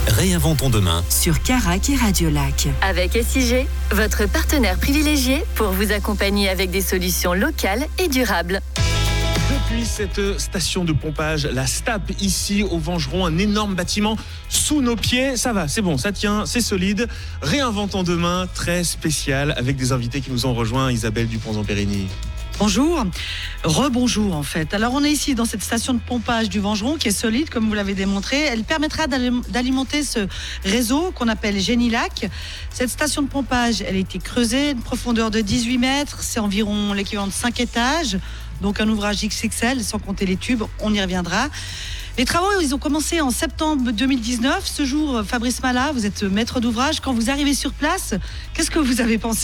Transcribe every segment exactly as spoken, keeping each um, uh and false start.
Réinventons demain sur Carac et Radio Lac. Avec S I G, votre partenaire privilégié pour vous accompagner avec des solutions locales et durables. Depuis cette station de pompage, la S T A P, ici au Vengeron, un énorme bâtiment sous nos pieds. Ça va, c'est bon, ça tient, c'est solide. Réinventons demain, très spécial, avec des invités qui nous ont rejoints. Isabelle Dupont-Zamperini. Bonjour, rebonjour en fait. Alors on est ici dans cette station de pompage du Vengeron qui est solide comme vous l'avez démontré. Elle permettra d'alimenter ce réseau qu'on appelle Génilac. Cette station de pompage, elle a été creusée, une profondeur de dix-huit mètres, c'est environ l'équivalent de cinq étages. Donc un ouvrage X X L sans compter les tubes, on y reviendra. Les travaux, ils ont commencé en septembre deux mille dix-neuf. Ce jour, Fabrice Mala, vous êtes maître d'ouvrage. Quand vous arrivez sur place, qu'est-ce que vous avez pensé ?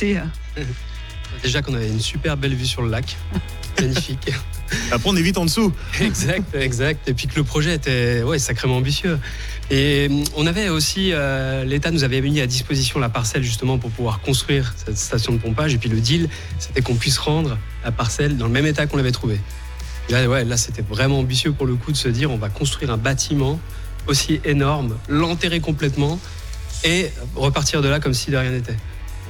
Déjà qu'on avait une super belle vue sur le lac, magnifique. Après on est vite en dessous. Exact, exact. Et puis que le projet était ouais, sacrément ambitieux. Et on avait aussi, euh, l'État nous avait mis à disposition la parcelle justement pour pouvoir construire cette station de pompage. Et puis le deal, c'était qu'on puisse rendre la parcelle dans le même état qu'on l'avait trouvée. Et là, ouais, là, c'était vraiment ambitieux pour le coup de se dire on va construire un bâtiment aussi énorme, l'enterrer complètement et repartir de là comme si de rien n'était.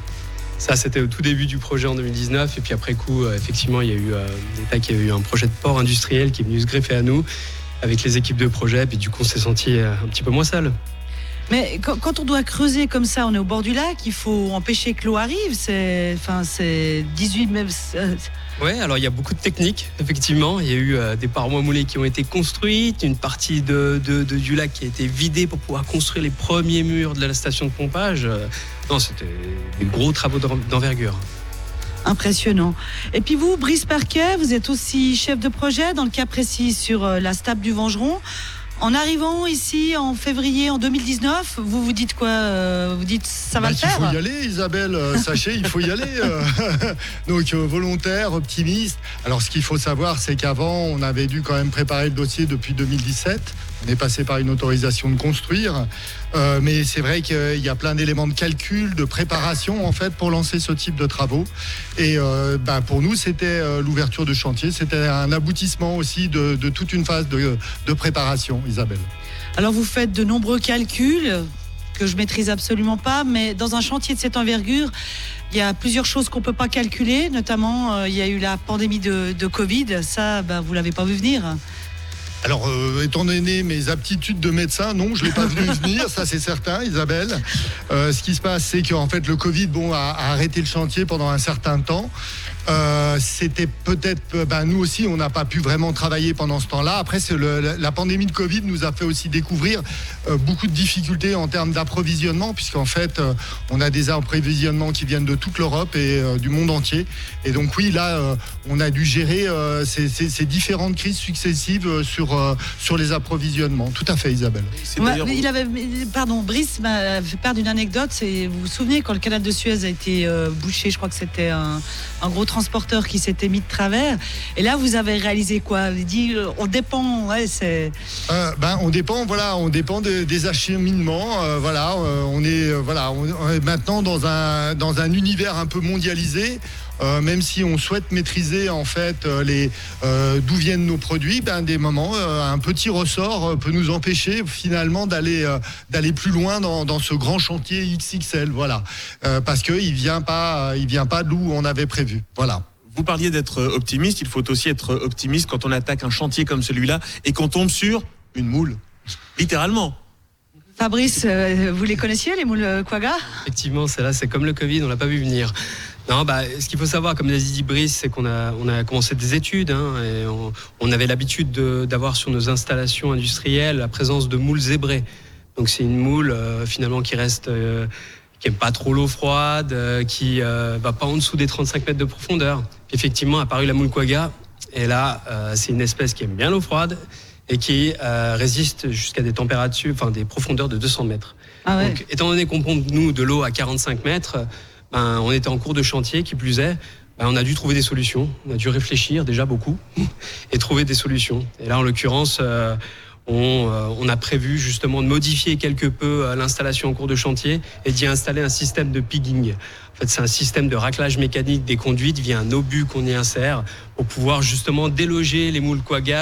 Ça, c'était au tout début du projet en deux mille dix-neuf. Et puis après coup, euh, effectivement, il y a eu euh, l'État qui a eu un projet de port industriel qui est venu se greffer à nous avec les équipes de projet. Puis du coup, on s'est senti euh, un petit peu moins seul. Mais quand, quand on doit creuser comme ça, on est au bord du lac, il faut empêcher que l'eau arrive. C'est, enfin, c'est dix-huit mètres. Oui, alors il y a beaucoup de techniques, effectivement. Il y a eu euh, des parois moulées qui ont été construites, une partie de, de, de, du lac qui a été vidée pour pouvoir construire les premiers murs de la station de pompage. Euh, non, c'était des gros travaux d'envergure. Impressionnant. Et puis vous, Brice Parquet, vous êtes aussi chef de projet, dans le cas précis sur euh, la S T A P du Vengeron. En arrivant ici en février en deux mille dix-neuf, vous vous dites quoi euh, Vous dites ça va bah, le faire ? Il faut y aller, Isabelle. Euh, sachez, il faut y aller. Euh, donc euh, volontaire, optimiste. Alors ce qu'il faut savoir, c'est qu'avant, on avait dû quand même préparer le dossier depuis deux mille dix-sept. On est passé par une autorisation de construire. Euh, mais c'est vrai qu'il y a plein d'éléments de calcul, de préparation en fait pour lancer ce type de travaux. Et euh, bah, pour nous, c'était euh, l'ouverture de chantier. C'était un aboutissement aussi de, de toute une phase de, de préparation, Isabelle. Alors vous faites de nombreux calculs que je maîtrise absolument pas, mais dans un chantier de cette envergure, il y a plusieurs choses qu'on peut pas calculer. Notamment, euh, il y a eu la pandémie de, de Covid. Ça, bah, vous l'avez pas vu venir. Alors, euh, étant donné mes aptitudes de médecin, non, je ne l'ai pas vu venir, ça c'est certain, Isabelle. Euh, ce qui se passe, c'est qu'en fait, le Covid bon, a, a arrêté le chantier pendant un certain temps. Euh, c'était peut-être, ben, nous aussi, on n'a pas pu vraiment travailler pendant ce temps-là. Après, c'est le, la pandémie de Covid nous a fait aussi découvrir euh, beaucoup de difficultés en termes d'approvisionnement, puisqu'en fait, euh, on a des approvisionnements qui viennent de toute l'Europe et euh, du monde entier. Et donc oui, là, euh, on a dû gérer euh, ces, ces, ces différentes crises successives euh, sur, euh, sur les approvisionnements. Tout à fait, Isabelle. Ouais, il avait, pardon, Brice m'a fait part d'une anecdote. C'est, vous vous souvenez, quand le canal de Suez a été euh, bouché, je crois que c'était un, un gros transporteur qui s'était mis de travers. Et là, vous avez réalisé quoi ? Vous dit, on dépend, ouais, c'est. Euh, ben, on dépend, voilà, on dépend de, des acheminements. Euh, voilà, euh, on est, euh, voilà, on, on est maintenant dans un dans un univers un peu mondialisé. Euh, même si on souhaite maîtriser en fait euh, les euh, d'où viennent nos produits, ben des moments euh, un petit ressort euh, peut nous empêcher finalement d'aller euh, d'aller plus loin dans, dans ce grand chantier X X L, voilà, euh, parce que il vient pas il vient pas d'où on avait prévu, voilà. Vous parliez d'être optimiste, il faut aussi être optimiste quand on attaque un chantier comme celui-là et qu'on tombe sur une moule, littéralement. Fabrice, euh, vous les connaissiez, les moules Quagga ? Effectivement, celle-là, c'est comme le Covid, on l'a pas vu venir. Non, bah, ce qu'il faut savoir, comme l'a dit Brice, c'est qu'on a, on a commencé des études, hein, et on, on avait l'habitude de, d'avoir sur nos installations industrielles la présence de moules zébrées. Donc c'est une moule euh, finalement qui reste, euh, qui aime pas trop l'eau froide, euh, qui euh, va pas en dessous des trente-cinq mètres de profondeur. Puis effectivement, a apparu la moule Quagga, et là, euh, c'est une espèce qui aime bien l'eau froide et qui euh, résiste jusqu'à des températures, enfin des profondeurs de deux cents mètres. Ah ouais. Donc, étant donné qu'on pompe nous de l'eau à quarante-cinq mètres. Ben, on était en cours de chantier, qui plus est, ben, on a dû trouver des solutions, on a dû réfléchir déjà beaucoup et trouver des solutions. Et là, en l'occurrence, euh, on, euh, on a prévu justement de modifier quelque peu euh, l'installation en cours de chantier et d'y installer un système de pigging. En fait, c'est un système de raclage mécanique des conduites via un obus qu'on y insère pour pouvoir justement déloger les moules Quagga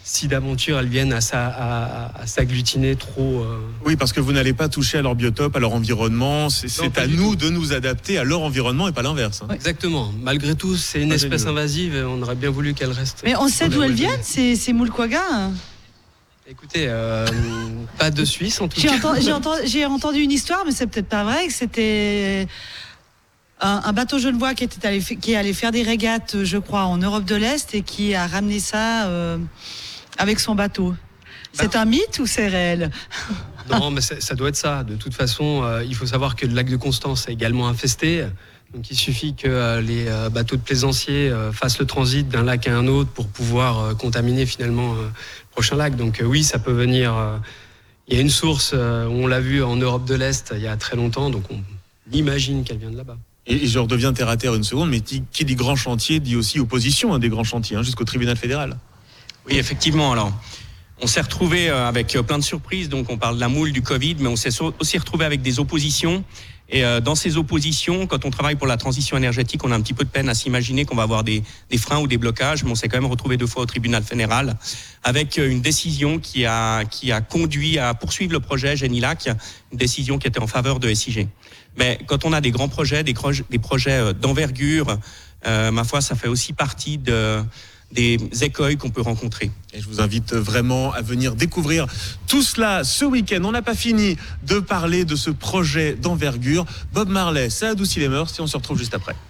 si d'aventure elles viennent à, sa, à, à s'agglutiner trop. Euh... Oui, parce que vous n'allez pas toucher à leur biotope, à leur environnement. C'est, non, c'est à nous tout. de nous adapter à leur environnement et pas l'inverse. Hein. Ouais. Exactement. Malgré tout, c'est une pas espèce génial. invasive et on aurait bien voulu qu'elle reste. Mais on sait d'où elles viennent, ces, ces moules quagga hein. Écoutez, euh, pas de Suisse en tout j'ai cas. Entendu, j'ai, entendu, j'ai entendu une histoire, mais c'est peut-être pas vrai, que c'était un, un bateau genevois qui, était allé, qui est allé faire des régates, je crois, en Europe de l'Est et qui a ramené ça euh, avec son bateau. C'est bah, un mythe ou c'est réel ? Non, mais ça doit être ça. De toute façon, euh, il faut savoir que le lac de Constance est également infesté. Donc il suffit que euh, les euh, bateaux de plaisanciers euh, fassent le transit d'un lac à un autre pour pouvoir euh, contaminer finalement euh, le prochain lac. Donc euh, oui, ça peut venir. Euh, il y a une source, euh, on l'a vu en Europe de l'Est il y a très longtemps, donc on imagine qu'elle vient de là-bas. Et, et je redeviens terre à terre une seconde, mais qui, qui dit grand chantier dit aussi opposition à des grands chantiers, hein, jusqu'au tribunal fédéral. Oui, effectivement. Alors, on s'est retrouvé avec plein de surprises. Donc, on parle de la moule, du Covid, mais on s'est aussi retrouvé avec des oppositions. Et dans ces oppositions, quand on travaille pour la transition énergétique, on a un petit peu de peine à s'imaginer qu'on va avoir des, des freins ou des blocages. Mais on s'est quand même retrouvé deux fois au tribunal fédéral avec une décision qui a, qui a conduit à poursuivre le projet Génilac, une décision qui était en faveur de S I G. Mais quand on a des grands projets, des, des projets d'envergure, euh, ma foi, ça fait aussi partie de... des écueils qu'on peut rencontrer. Et je vous invite vraiment à venir découvrir tout cela ce week-end. On n'a pas fini de parler de ce projet d'envergure. Bob Marley, ça adoucit les mœurs et on se retrouve juste après.